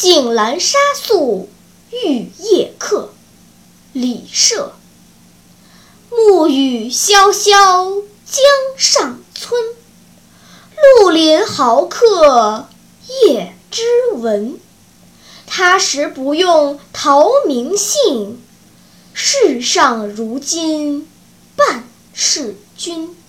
井栏沙宿玉叶客，李涉。暮雨潇潇江上村，绿林豪客夜之闻。他时不用陶明信，世上如今半是君。